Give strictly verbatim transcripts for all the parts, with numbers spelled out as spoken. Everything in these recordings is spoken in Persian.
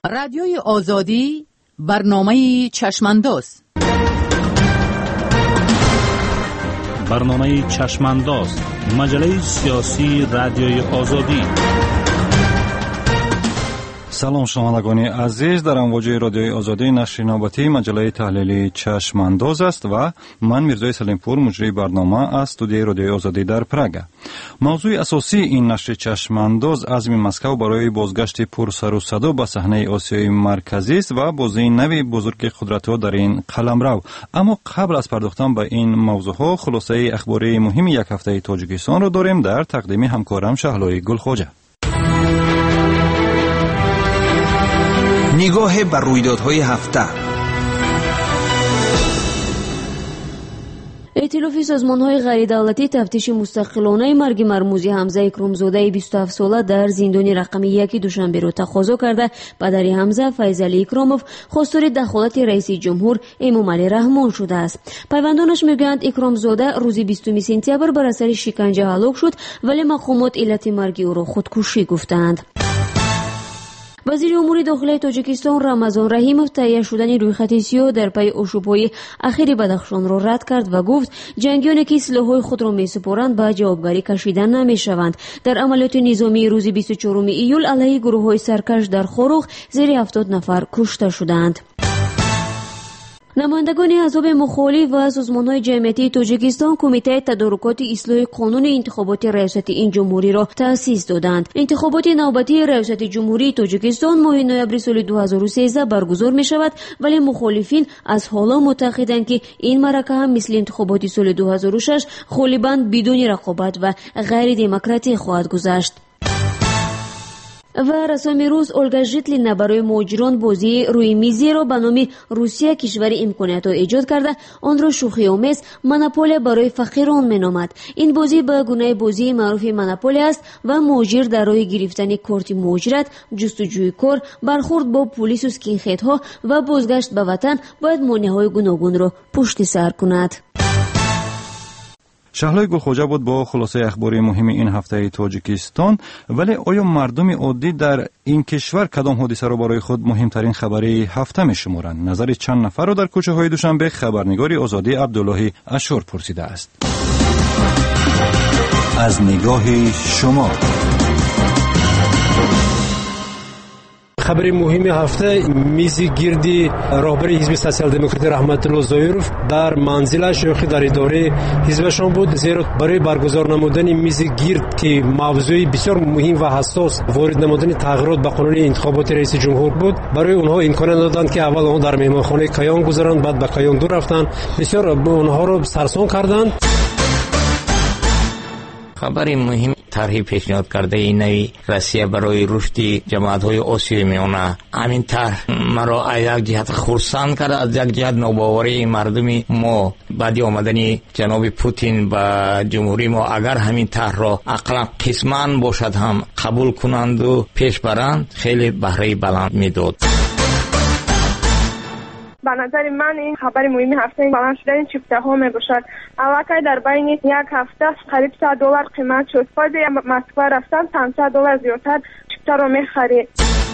رادیوی آزادی برنامه چشمانداز. برنامه چشمانداز، مجله سیاسی رادیوی آزادی. سلام شنوندگان عزیز، در امواج رادیوی آزادی نشر نوبتی مجله تحلیلی چشمانداز است و من میرزای سلیمپور مجری برنامه از استودیوی رادیوی آزادی در پراگ. موضوع اساسی این نشر چشمانداز عزم مسکو برای بازگشت پرسر و صدا به صحنه آسیای مرکزی است و بازی نوی بزرگ قدرت‌ها در این قلمرو. اما قبل از پرداختن به این موضوعها خلاصه اخباری مهم یک هفته تاجیکستان را داریم در تقدیم همکارم شهلای گلخواجه. نگاه بر رویدادهای هفته. ائتلاف سازمان‌های غیردولتی تفتیش مستقلانه مرگ مرموزی حمزه اکرامزاده بیست و هفت ساله در زندان رقم یک دوشنبه را تقاضا کرده پدر حمزه فیضعلی اکراموف خواستار دخالت رئیس جمهور امامعلی رحمان شده است. پیوندانش میگویند اکرامزاده روز بیستم سپتامبر بر اثر شکنجه هلاک شد، ولی مقامات علت مرگ او را خودکشی گفتند. وزیر امور داخلی تاجیکستان رمضان رحیموف تهیه شدن رویخط سیاه در پی آشوب‌های اخیر بدخشان را رد کرد و گفت جنگیانی که سلاح‌های خود را می‌سپارند به جوابگاری کشیده نمی‌شوند. در عملیات نظامی روز بیست و چهارم ایول علیه گروه‌های سرکش در خاروخ زیر هفتاد نفر کشته شدند. نمایندگان احزاب مخالف و سازمان‌های جمعیتی تاجیکستان کمیته تدارکات اصلاح قانون انتخابات ریاست این جمهوری را تأسیس دادند. انتخابات نوبتی ریاست جمهوری تاجیکستان ماه نوامبر سال دو هزار و سیزده برگزار می‌شود، ولی مخالفین از حالا معتقدند که این معرکه هم مثل انتخابات سال دو هزار و شش غالباً بدون رقابت و غیر دموکراتیک خواهد گذشت. و رسانه روز اولگا ژیتلینا برای مهاجران بازی روی میزی را به نام روسیه کشور امکانات ایجاد کرده آن را شوخی آمیز مونوپولی برای فقیران مینامد. این بازی به گونه بازی معروف مونوپولی است و مهاجر در راه گرفتن کارت مهاجرت، جستجوی کار، برخورد با پلیس و اسکین‌هدها و بازگشت به وطن باید مانع‌های گوناگون را پشت سر کند. شهلای گلخواجه بود با خلاصه اخباری مهم این هفته تاجیکستان. ولی آیا مردم عادی در این کشور کدام حادثه را برای خود مهمترین خبری هفته می شمارند؟ نظر چند نفر را در کوچه های دوشنبه خبرنگار آزادی عبداللهی اشور پرسیده است. از نگاه شما خبر مهم هفته میز گردی راهبر حزب سوسیال دموکرات رحمت الله زایروف در منزلش یا در اداره حزبشان بود، زیرا برای برگزار نمودن میز گرد که موضوع بسیار مهم و حساس وارد نمودن تغییرات به قانون انتخابات رئیس جمهور بود، برای اونها امکان دادند که اول اونها در مهمانخانه کیان گذارند، بعد به کیان دو رفتند. بسیار اونها رو سرسام کردند. خبری مهم طرحی پیشنهاد کرده این نوی روسیه برای رشد جماعت‌های آسیای میانه. همین طرح مرا از یک جهت خرسند کرد، از یک جهت نوباوری مردم ما بعد آمدن جناب پوتین به جمهوری ما اگر همین طرح را اقلا قسماً باشد هم قبول کنند و پیش برند خیلی بهره بلند میداد. به نظر من این خبر مهم هفته این بلند شدن چیفته ها می باشد. البته در بین یک هفته قریب صد دلار قیمت شد. باید مسکو رفتن پانصد دلار زیادتر چیفته را می خرید.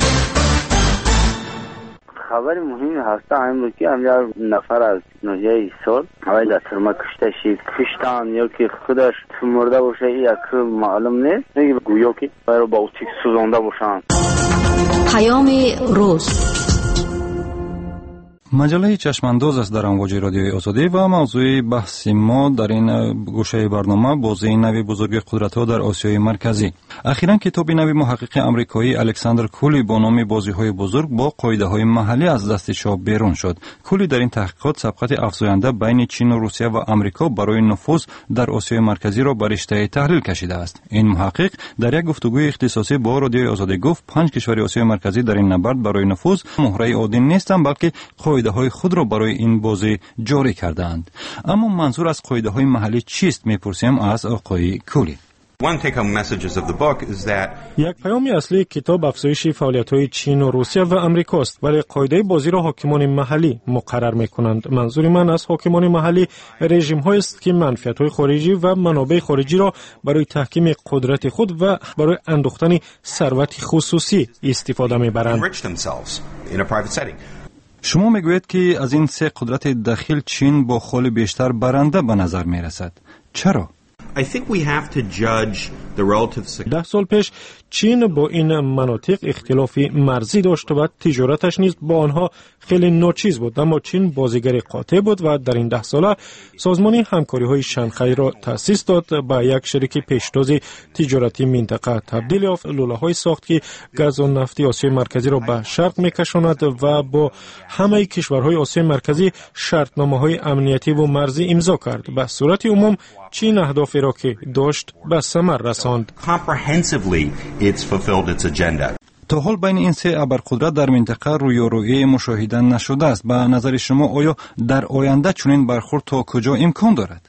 خبر مهم هفته این بود که همیار نفر از نوجه سال هوای در سرما کشته شید کشتن یا که خودش مرده باشه یک معلوم نیست، نگه گویا که باید با اوتیک سوزانده باشن. پیام روز مجله چشمانداز است در امواج رادیوی آزادی و موضوع بحث ما در این گوشه برنامه بازی نوی بزرگ قدرت‌ها در آسیای مرکزی. اخیراً کتاب نوی محقق آمریکایی الکساندر کولی با نام بازی‌های بزرگ با قاعده‌های محلی از دست چاپ بیرون شد. کولی در این تحقیقات سبقت افزاینده بین چین و روسیه و آمریکا برای نفوذ در آسیای مرکزی را بر رشته تحلیل کشیده است. این محقق در یک گفتگوی اختصاصی با رادیوی آزادی گفت پنج کشور آسیای مرکزی در این نبرد برای نفوذ مهره عادی نیستند، بلکه قاعده های خود را برای این بازی جاری کردند. اما منظور از قاعده های محلی چیست میپرسیم از آقای کولی. یک پیام اصلی کتاب افزایش فعالیت‌های چین و روسیه و امریکا است، ولی قاعده بازی را حاکمان محلی مقرر می‌کنند. منظور من از حاکمان محلی رژیم‌هایی است که منفعت‌های خارجی و منابع خارجی را برای تحکیم قدرت خود و برای اندوختن ثروت خصوصی استفاده می‌برند. شما میگویید که از این سه قدرت داخل چین با خول بیشتر برنده به نظر میرسد. چرا؟ ده سال پیش چین با این مناطق اختلافی مرزی داشت و تجارتش نیز با آنها خیلی ناچیز بود، اما چین بازیگر قاطع بود و در این ده ساله سازمان همکاری های شانگهای را تأسیس داد، با یک شریک پیشتاز تجارتی منطقه تبدیل یافت، لوله های ساخت که گاز و نفت آسیای مرکزی را به شرق میکشاند و با همه کشورهای آسیای مرکزی شرطنامه های امنیتی و مرزی امضا کرد. به صورت عموم چین اهدافی را که داشت به ثمر رساند. تا حال بین این سه ابرقدرت در منطقه رویارویی مشاهده نشده است. به نظر شما آیا در آینده چنین برخورد تا کجا امکان دارد؟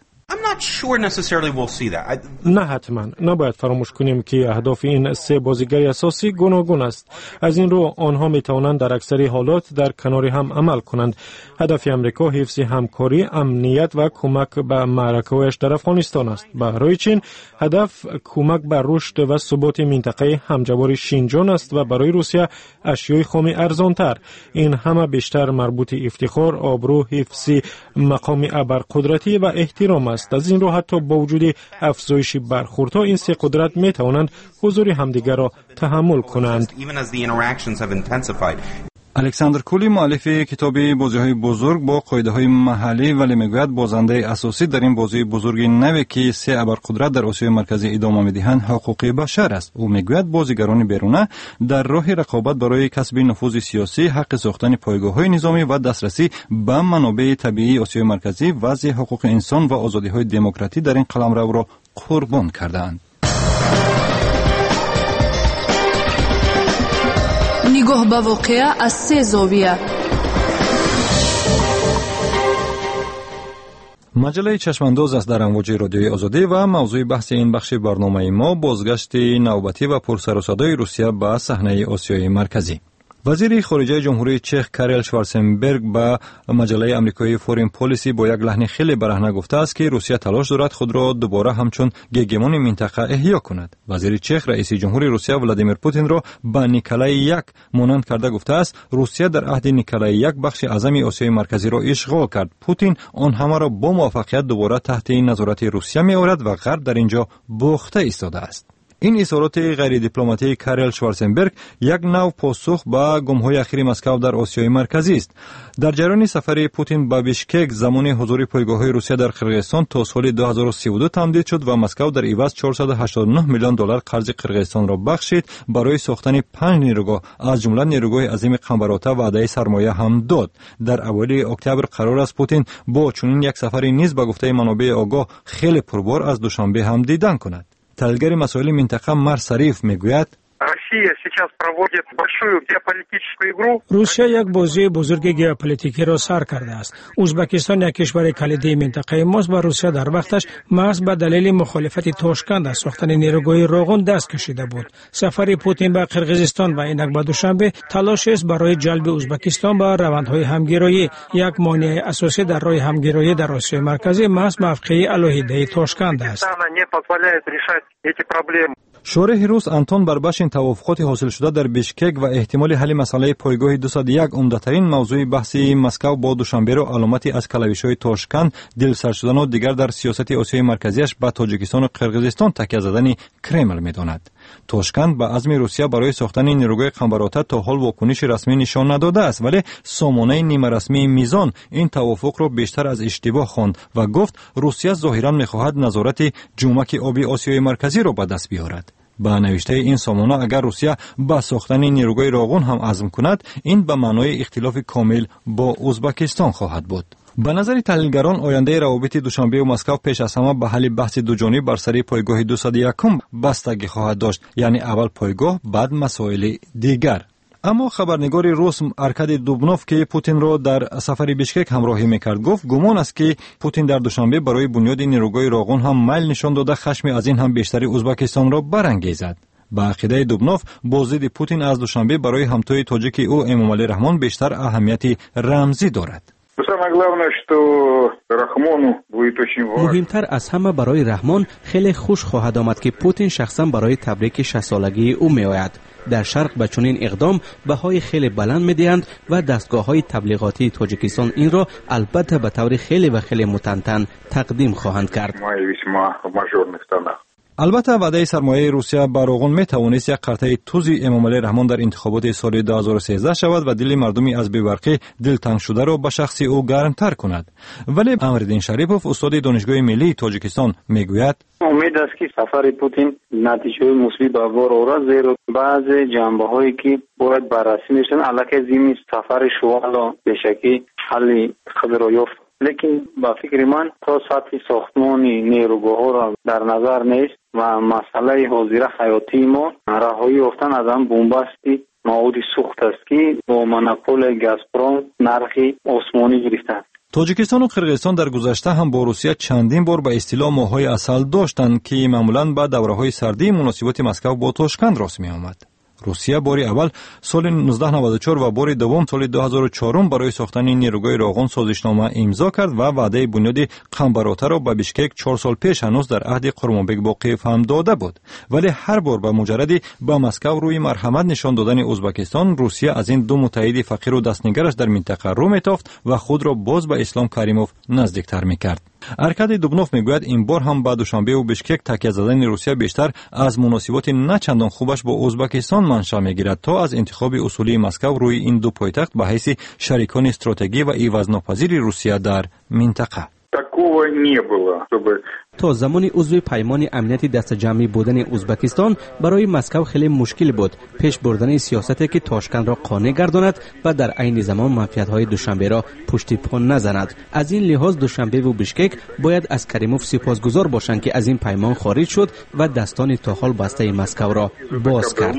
نه حتما. نباید فراموش کنیم که اهداف این سه بازیگر اساسی گوناگون است. از این رو آنها می توانند در اکثر حالات در کنار هم عمل کنند. هدف امریکا حفظ همکاری، امنیت و کمک به معرکه‌هایش در افغانستان است. برای چین هدف کمک به رشد و ثبات منطقه همجوار شینجان است و برای روسیه اشیای خام ارزانتر. این همه بیشتر مربوط افتخار، آبرو، حفظ مقام ابرقدرتی و احترام است. از این رو حتی با وجود افزایش برخوردها این سه قدرت می توانند حضور همدیگر را تحمل کنند. الکساندر کولی مؤلف کتاب بازی‌های بزرگ با قاعده‌های محلی ولی میگوید بازنده اساسی در این بازی بزرگ نوی که سه ابرقدرت در آسیای مرکزی ادامه می‌دهند حقوق بشر است. او میگوید بازیگران بیرونه در راه رقابت برای کسب نفوذ سیاسی، حق ساختن پایگاه‌های نظامی و دسترسی به منابع طبیعی آسیای مرکزی، وضع حقوق انسان و آزادی‌های دموکراتی در این قلمرو را قربان کردند. نگاه به واقعه از سه زاویه. مجله چشمانداز است در امواج رادیوی آزادی و موضوع بحث این بخش برنامه ما بازگشت نوبتی و پرسر و صدای روسیه به صحنه آسیای مرکزی. وزیر خارجه جمهوری چک کاریل شوارزنبرگ به مجله آمریکایی فورین پالیسی با یک لحن خیلی برهنه گفته است که روسیه تلاش دارد خود را دوباره همچون گگمون منطقه احیا کند. وزیر چک رئیس جمهوری روسیه ولادیمیر پوتین را به نیکلای یک مانند کرده گفته است روسیه در عهد نیکلای یک بخش اعظم آسیای مرکزی را اشغال کرد. پوتین آن همه را با موفقیت دوباره تحت نظارت روسیه می آورد و غرب در اینجا باخته ایستاده است. این اظهارات غیر دیپلماتیک کاریل شوارزنبرگ یک نوع پاسخ به گم‌های اخیر مسکو در آسیای مرکزی است. در جریان سفر پوتین به بیشکک زمان حضور پایگاه‌های روسیه در قرقیزستان تا سال دو هزار و سی و دو تمدید شد و مسکو در عوض چهارصد و هشتاد و نه میلیون دلار قرض قرقیزستان را بخشید. برای ساختن پنج نیروگاه از جمله نیروگاه عظیم قنبراته وعده سرمایه هم داد. در اوایل اکتبر قرار است پوتین با چنین یک سفری نیز به گفته منابع آگاه خیلی پربار از دوشنبه هم دیدن کند. تحلیلگر مسائل منطقه مر شریف میگوید روسیه یک بازی بزرگ ژئوپلیتیکی را سر کرده است. ازبکستان یک کشور کلیدی منطقه ماست و روسیه در وقتش محض به دلیل مخالفت تاشکند از ساختن نیروگاه راغون دست کشیده بود. سفر پوتین به قرقیزستان و اینک به دوشنبه تلاش است برای جلب ازبکستان به روندهای همگرایی. یک مانع اساسی در راه همگرایی در آسیای مرکزی محض موقعیت علیحده تاشکند است. شارح روس انتون بربشین توافقات حاصل شده در بیشکک و احتمال حل مسئله پایگاه دویست و یک عمده‌ترین موضوع بحثی مسکو با دوشنبه را علامتی از کلاویش‌های تاشکند، دلسرد شدن و دیگر در سیاست آسیای مرکزیش به تاجیکستان و قرقیزستان تکیه زدن کرمل می‌داند. تاشکند به عزم روسیه برای ساختن نیروگاه قنبراته تا حال واکنش رسمی نشان نداده است، ولی سامانه نیمه رسمی میزان این توافق را بیشتر از اشتباه خواند و گفت روسیه ظاهراً می‌خواهد نظارت جومک آبی آسیای مرکزی را به دست بیاورد. با نوشته این سامانه اگر روسیه با ساختن نیروگاه راغون هم عزم کند این به معنای اختلاف کامل با ازبکستان خواهد بود. به نظر تحلیلگران آینده روابط دوشنبه و مسکو پیش از همه به حل بحث دو جانب بر سر پایگاه دویست و یک بستگی خواهد داشت، یعنی اول پایگاه بعد مسائل دیگر. اما خبرنگار روس ارکادی دوبنوف که پوتین را در سفر بیشکک همراهی میکرد گفت گمان است که پوتین در دوشنبه برای بنیاد نیروگاه راغون هم میل نشان داده خشم از این هم بیشتری ازبکستان را برانگیزد. با عقیده دوبنوف بازدید پوتین از دوشنبه برای همتای تاجیک او امامعلی رحمان بیشتر اهمیت رمزی دارد. مهمتر از همه برای رحمان خیلی خوش خواهد آمد که پوتین شخصا برای تبریک شصت سالگی او می آید. در شرق به چنین اقدام بهای خیلی بلند می دهند و دستگاه های تبلیغاتی تاجیکستان این را البته به طور خیلی و خیلی متنتن تقدیم خواهند کرد. البته وعده سرمایه روسیه بر راغون می توانست یک قرطه توزی امامعلی رحمان در انتخابات سال دو هزار و سیزده شود و دل مردمی از بی‌برقی دلتنگ شده را به شخص او گرمتر کند. ولی امردین شریپوف استاد دانشگاه ملی تاجیکستان میگوید امید است که سفر پوتین نتیجه مثبت به بار آورد، زیرا بعض جنبه هایی که باید بررسی میشن الکی زمین سفر شوالا به شکلی حل خبر را یافت. لیکن با فکر من تا سطح ساختمانی نیروگاه ها را در نظر نیست و مسئله حاضر حیاتی ما رهایی یافتن از آن بنبستی مواد سوخت است که با مونوپول گازپروم نرخی آسمانی گرفتند. تاجیکستان و قرقیزستان در گذشته هم با روسیه چندین بار به اصطلاح ماه‌های عسل داشتند که معمولاً با دوره‌های سردی مناسبات مسکو با تاشکند راست می‌آمد. روسیه باری اول سال نوزده نود و چهار و باری دوم سال دو هزار و چهار برای ساختن نیروگاه راغون سازشنامه امضا کرد و وعده بنیاد قنبراته را به بیشکک چهار سال پیش هنوز در عهد قرمانبک باقیف هم داده بود. ولی هر بار به مجردی با مسکو روی مرحمت نشان دادن ازبکستان، روسیه از این دو متحد فقیر و دستنگرش در منطقه رو میتافت و خود را باز به اسلام کریموف نزدیکتر میکرد. ارکادی دوبنوف میگوید این بار هم با دوشنبه و بیشکک تکیه زدن روسیه بیشتر از مناسبات نه چندان خوبش با ازبکستان منشأ میگیرد تا از انتخاب اصولی مسکو روی این دو پایتخت به حیث شریکان استراتژی و عوض‌ناپذیر روسیه در منطقه. تا زمانی عضو پیمان امنیت دست جمعی بودن ازبکستان برای مسکو خیلی مشکل بود پیش بردن سیاستی که تاشکند را قانع گرداند و در عین زمان منفعت‌های دوشنبه را پشت پا نزند. از این لحاظ دوشنبه و بیشکک باید از کریموف سپاسگزار باشند که از این پیمان خارج شد و دستان تا حال بسته مسکو را باز کرد.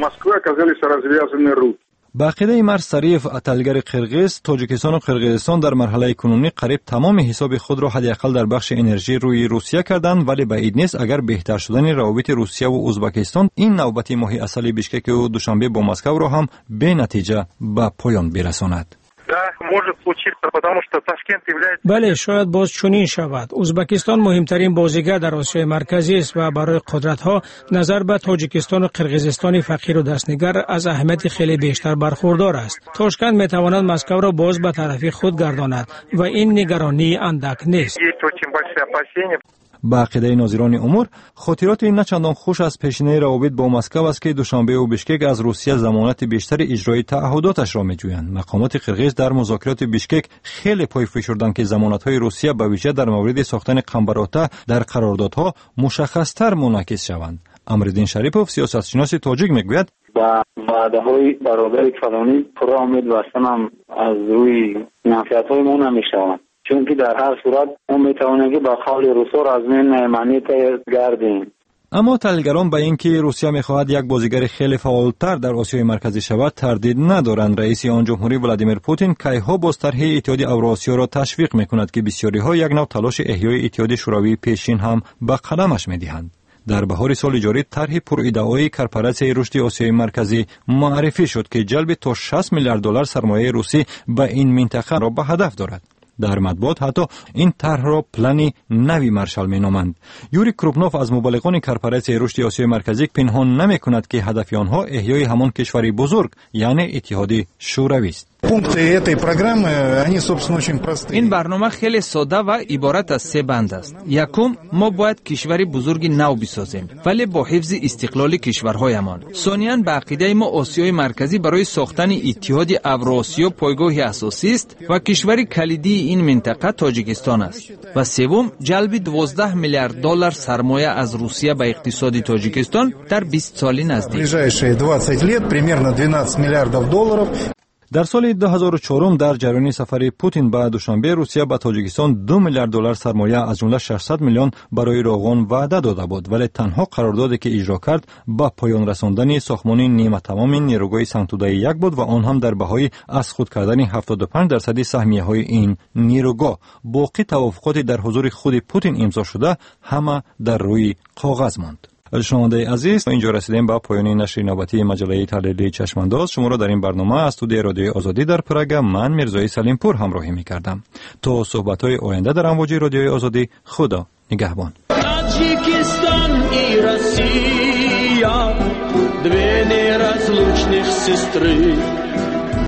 با عقیده مر سریف اتلگر قرقیز، تاجیکستان و قرقیزستان در مرحله کنونی قریب تمام حساب خود را حداقل در بخش انرژی روی روسیه کردند، ولی بعید نیست اگر بهتر شدن روابط روسیه و ازبکستان این نوبت ماهی عسل بیشکک و دوشنبه با مسکو را هم به نتیجه به پایان برساند. بله، شاید باز چنین شود. ازبکستان مهمترین بازیگر در آسیای مرکزی است و برای قدرت‌ها نظر به تاجیکستان و قرقیزستان فقیر و دستنگر از اهمیت خیلی بیشتر برخوردار است. تاشکند می‌تواند مسکو را باز به طرف خود گرداند و این نگرانی اندک نیست. با عقیده ناظران امور، خاطرات نه چندان خوش از پیشینه روابط با مسکو است که دوشنبه و بیشکک از روسیه ضمانت بیشتر اجرای تعهداتش را می‌جویند. مقامات قرقیز در مذاکرات بیشکک خیلی پای فشردند که ضمانت‌های روسیه به ویژه در مورد ساختن قنبراته در قراردادها مشخص‌تر منعکس شوند. امردین شریپوف سیاستشناس تاجیک میگوید با وعده‌های برابر فلانی پرا امید بستن از روی منفعت‌های ما نمی‌شوند، چون که در هر صورت ما میتوانیم که با قول روسا از من معنی گردیم. اما تحلیلگران به اینکه روسیه میخواهد یک بازیگر خیلی فعالتر در آسیای مرکزی شود تردید ندارند. رئیس آن جمهوری ولادیمیر پوتین کیها باز طرح اتحاد اوراسیا را تشویق میکند که بسیاری ها یک نوع تلاش احیای اتحاد شوروی پیشین هم به قدمش میدهند. در بهار سال جاری طرح پرایده‌ای کارپوراسیون رشد آسیای مرکزی معرفی شد که جلب تا شصت میلیارد دلار سرمایه روسی به این منطقه را به هدف دارد. در مطبوعات حتی این طرح را پلانی نوی مارشال مینامند. یوری کروپنوف از مبلغان کارپوراسیون رشد آسیای مرکزی پنهان نمی‌کند که هدف آنها احیای همان کشوری بزرگ یعنی اتحاد شوروی است. این برنامه خیلی ساده و عبارت از سه بند است. یکم، ما باید کشوری بزرگ نو بسازیم ولی با حفظ استقلال کشورهایمان. ثانیاً، به عقیده ما آسیای مرکزی برای ساختن اتحاد اوراسیا پایگاه اساسی است و کشور کلیدی این منطقه تاجیکستان است. و سوم، جلب دوازده میلیارد دلار سرمایه از روسیه به اقتصاد تاجیکستان در بیست سال نزدیک. در سال دو هزار و چهار در جریان سفر پوتین به دوشنبه روسیه به تاجیکستان دو میلیارد دلار سرمایه از جمله ششصد میلیون برای روغن وعده داده بود، ولی تنها قراردادی که اجرا کرد با پایان رساندن ساختمان نیمه تمام نیروگاه سنگ‌توده یک بود و آن هم در بهای از خود کردن هفتاد و پنج درصد سهمیه های این نیروگاه. باقی توافقات در حضور خود پوتین امضا شده همه در روی کاغذ ماند. شنونده عزیز، اینجا رسیدیم به پایان نشر نوبتی مجله تحلیلی چشمانداز. شما را در این برنامه از استودیوی رادیوی آزادی در پراگ من میرزای سلیم پور همراهی می‌کردم. تا صحبت‌های آینده در امواج رادیوی آزادی، خدا نگهبان. Таджикистан и Россия, две неразлучных сестры.